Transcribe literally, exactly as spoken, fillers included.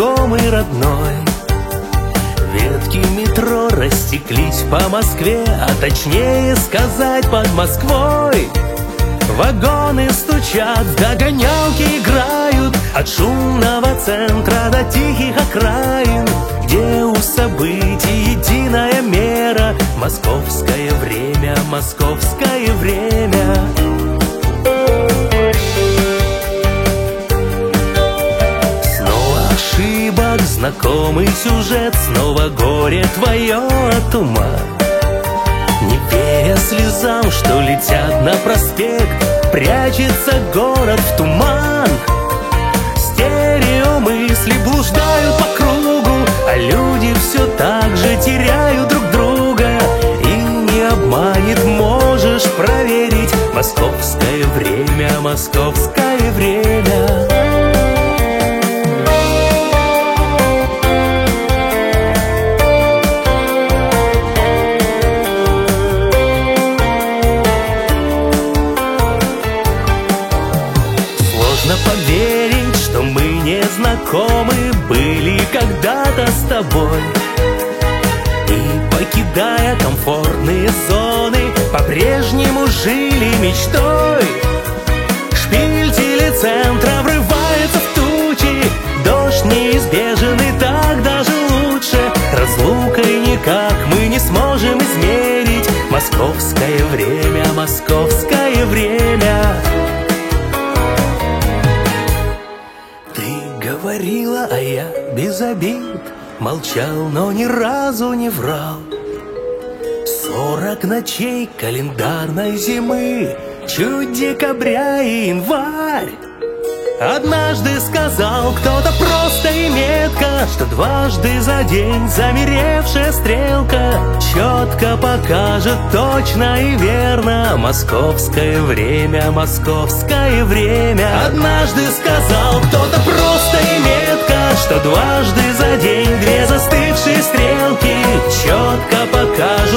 знакомый родной. Ветки метро растеклись по Москве, а точнее сказать под Москвой. Вагоны стучат, в догонялки играют, от шумного центра до тихих окраин, где у событий единая мера. Московское время, московское время. Снова ошибок, знакомый сюжет, снова горе твое от ума. Не веря слезам, что летят на проспект, прячется город в туман. Стереомысли блуждают по кругу, а люди все так же теряют друг друга. И не обманет, можешь проверить. Московское время, московское время. Поверить, что мы не знакомы были когда-то с тобой. И, покидая комфортные зоны, по-прежнему жили мечтой. Шпиль телецентра врывается в тучи, дождь неизбежен, и так даже лучше. Разлукой никак мы не сможем измерить московское время, московское время. Говорила, а я без обид молчал, но ни разу не врал. Сорок ночей календарной зимы, чуть декабря и январь. Однажды сказал кто-то просто и метко, что дважды за день замеревшая стрелка четко покажет точно и верно московское время, московское время. Однажды сказал кто-то просто и метко, что дважды за день две застывшие стрелки четко покажут